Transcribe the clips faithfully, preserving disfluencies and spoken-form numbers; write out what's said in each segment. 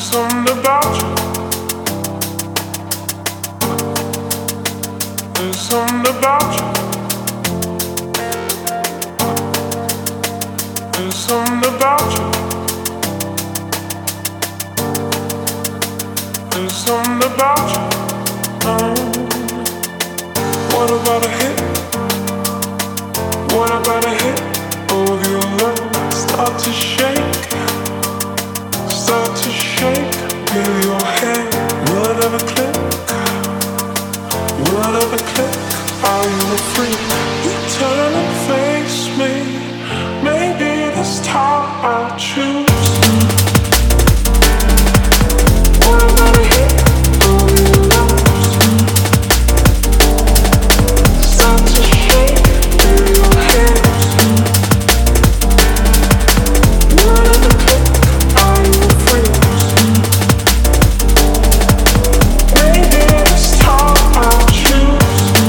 something about you. There's something about you. There's something about you. There's something about you. Oh. What about a hit? What about a hit of your love? Start to shake, start to shake with your head. Whatever click, whatever click, are you a freak? You turn and face me. Maybe this time I'll choose. What about a hit of your love? Start to shake with your head. Whatever click, are you a freak? Maybe this time I'll choose.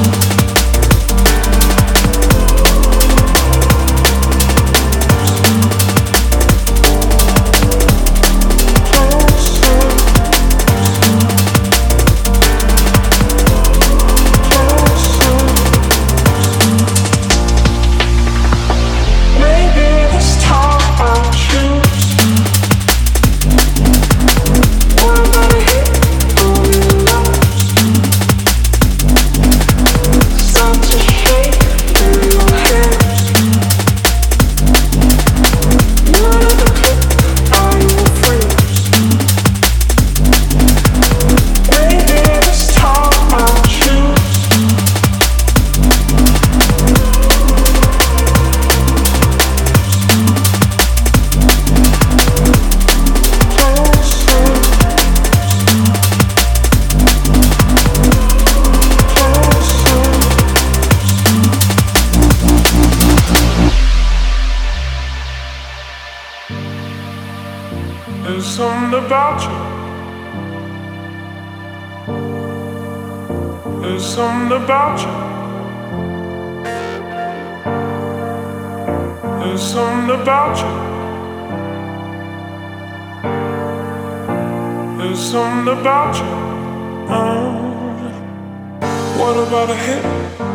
There's something about you. There's something about you. There's something about you. There's something about you. Oh. What about a hit?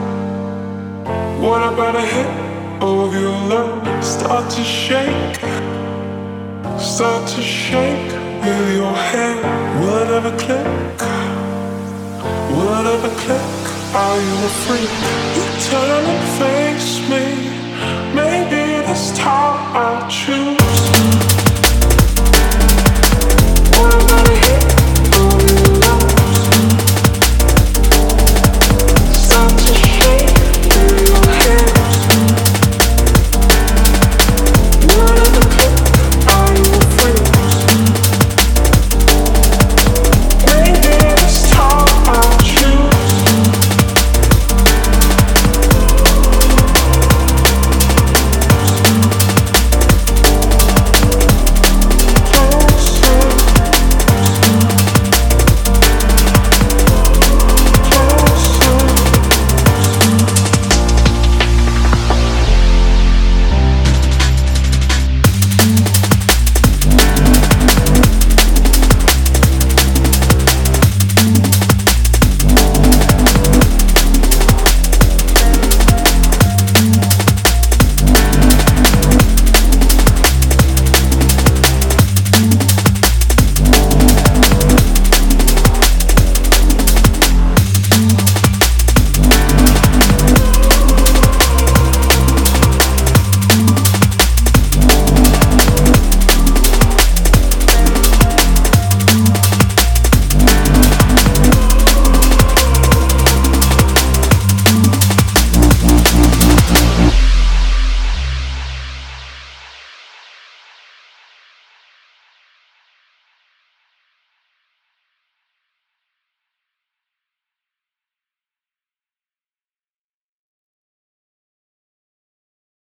What about a hit of your love? Start to shake. Start to shake with your head. Whatever click, whatever click, are you a freak? You turn and face me. Maybe this time I'll choose.